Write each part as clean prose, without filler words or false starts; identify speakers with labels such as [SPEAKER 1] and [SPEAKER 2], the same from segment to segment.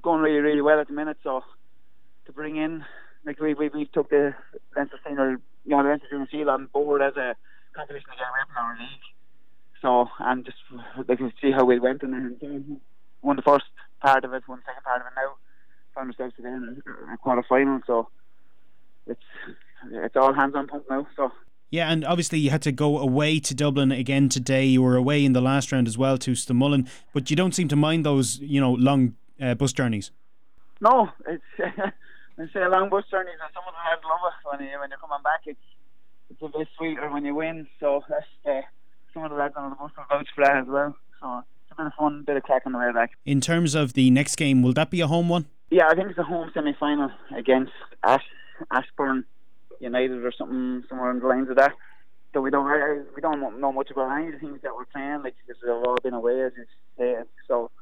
[SPEAKER 1] going really, really well at the minute. So to bring in, like we took the Leinster Senior, the Leinster Junior Shield on board as a competition again in our league. So, and just like to see how we went, and then won the first part of it, won the second part of it now. Found ourselves today in a quarter final. So it's all hands on pump now. So.
[SPEAKER 2] Yeah, and obviously you had to go away to Dublin again today. You were away in the last round as well to Stamullen, but you don't seem to mind those, long bus journeys.
[SPEAKER 1] No, it's I say long bus journeys, and some of the lads love it when you're coming back. It's a bit sweeter when you win. So that's some of the lads on the bus will vouch for that as well. So it's a bit of fun, bit of crack on the way back.
[SPEAKER 2] In terms of the next game, will that be a home one?
[SPEAKER 1] Yeah, I think it's a home semi-final against Ashbourne United or something, somewhere on the lines of that. So we don't know much about any of the things that we're playing, like, because they've all been away, as you say. So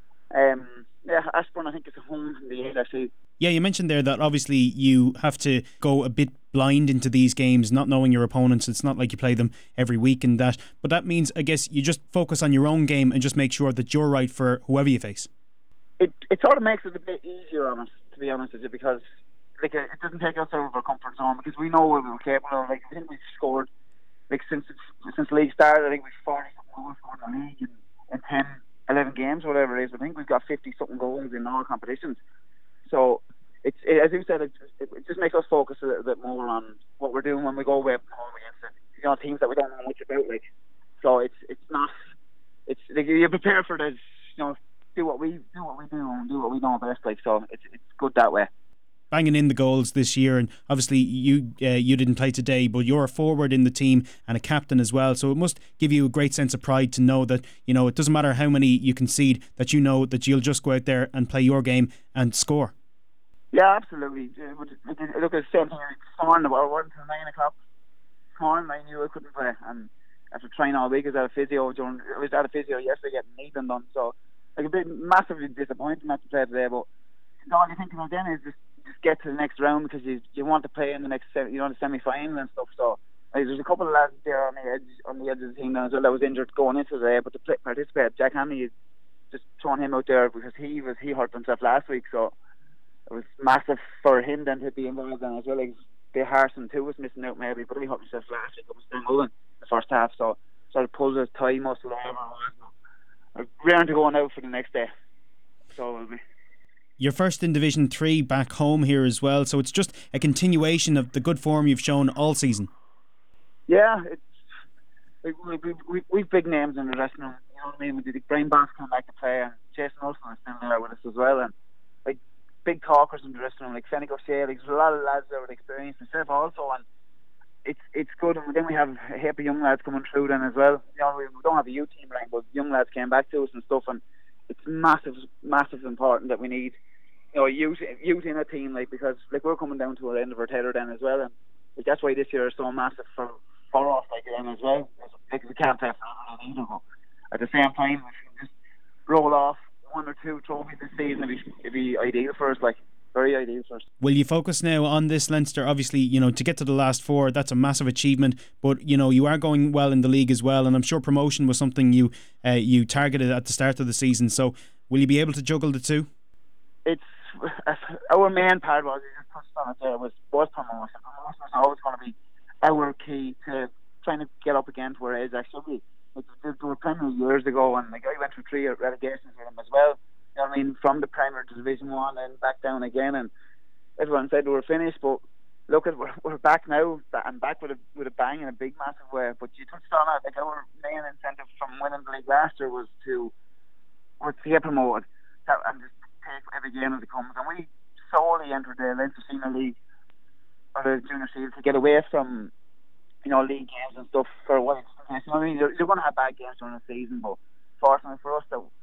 [SPEAKER 1] Ashbourne, I think it's a home in the end, actually.
[SPEAKER 2] Yeah, you mentioned there that obviously you have to go a bit blind into these games, not knowing your opponents. It's not like you play them every week and that. But that means, I guess, you just focus on your own game and just make sure that you're right for whoever you face.
[SPEAKER 1] It sort of makes it a bit easier on us, to be honest with you, because it doesn't take us out of our comfort zone, because we know what we're capable of. Like, I think we've scored, like, since the league started, I think we've 40-something goals scored in the league in 10, 11 games, whatever it is. I think we've got 50-something goals in all competitions. So, as you said, it just makes us focus a little bit more on what we're doing when we go away from home against teams that we don't know much about. Like, so it's like, you're prepared for this, do what we do and do what we know best. Like, so it's good that way.
[SPEAKER 2] Banging in the goals this year, and obviously you didn't play today, but you're a forward in the team and a captain as well, so it must give you a great sense of pride to know that it doesn't matter how many you concede, that you know that you'll just go out there and play your game and score.
[SPEAKER 1] Yeah, absolutely. Look at the same thing this morning. I worked until 9 o'clock this morning. I knew I couldn't play, and after training all week, I was at a physio yesterday getting kneeling done, so like a bit massively disappointing not to play today. But all you think about then is just get to the next round, because you want to play in the next the semi-final and stuff. So there's a couple of lads there on the edge of the team now as well that was injured going into today, but to participate, Jack Hanley is just throwing him out there because he hurt himself last week, so it was massive for him then to be involved in as well. Like, the Harrison too was missing out maybe, but he hurt himself last week. It was still moving the first half, so sort of pulled his thigh muscle or whatever it was. I'm ready to going out for the next day, so it will be.
[SPEAKER 2] You're first in Division 3 back home here as well, so it's just a continuation of the good form you've shown all season.
[SPEAKER 1] Yeah, we've big names in the dressing room. You know what I mean? We did Brian Boss come back to play, and Jason Olsen is still there with us as well, and like big talkers in the dressing room, like Fenwick O'Shea. Like, there's a lot of lads there with experience myself also, and it's good. And then we have a heap of young lads coming through then as well. We don't have a youth team right, but young lads came back to us and stuff, and it's massive important that we need youth in a team, like, because like we're coming down to the end of our tether then as well, and like, that's why this year is so massive for us, like, then as well. Like, we can't play for anything either, but at the same time, if we can just roll off 1 or 2 trophies this season, it'd be ideal for us, like, very ideal for us.
[SPEAKER 2] Will you focus now on this Leinster? Obviously, to get to the last 4, that's a massive achievement, but you are going well in the league as well, and I'm sure promotion was something you targeted at the start of the season, so will you be able to juggle the two?
[SPEAKER 1] It's our main part was, you just touched on it there, was promotion. Promotion was always going to be our key to trying to get up against where Ajax should be. Like, there were Premier years ago, and like, I went through 3 relegations with them as well. You know what I mean? From the Premier to Division 1 and back down again, and everyone said we were finished, but look, we're back now, and back with a bang in a big massive way. But you touched on it, like, our main incentive from winning the league last year was to get promoted and just take every game as it comes, and we solely entered the Leinster Senior League or the Junior Shield to get away from league games and stuff for a while. You know what I mean? You're going to have bad games during the season, but fortunately for us that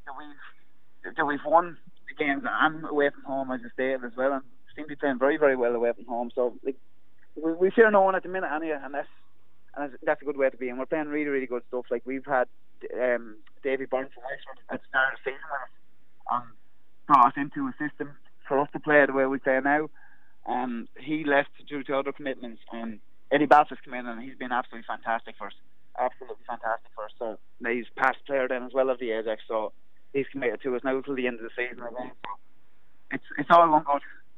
[SPEAKER 1] we've won the games and away from home, as I stated as well, and seem to be playing very, very well away from home. So like, we feel no one at the minute anyway, and that's a good way to be. And we're playing really, really good stuff. Like, we've had Davy Byrne from Wexford at the start of the season with us, and brought us into a system for us to play the way we play now. He left due to other commitments, and Eddie Balfour's come in, and he's been absolutely fantastic for us. So he's past player then as well of the Ajax, so he's committed to us now till the end of the season again. So it's all one good.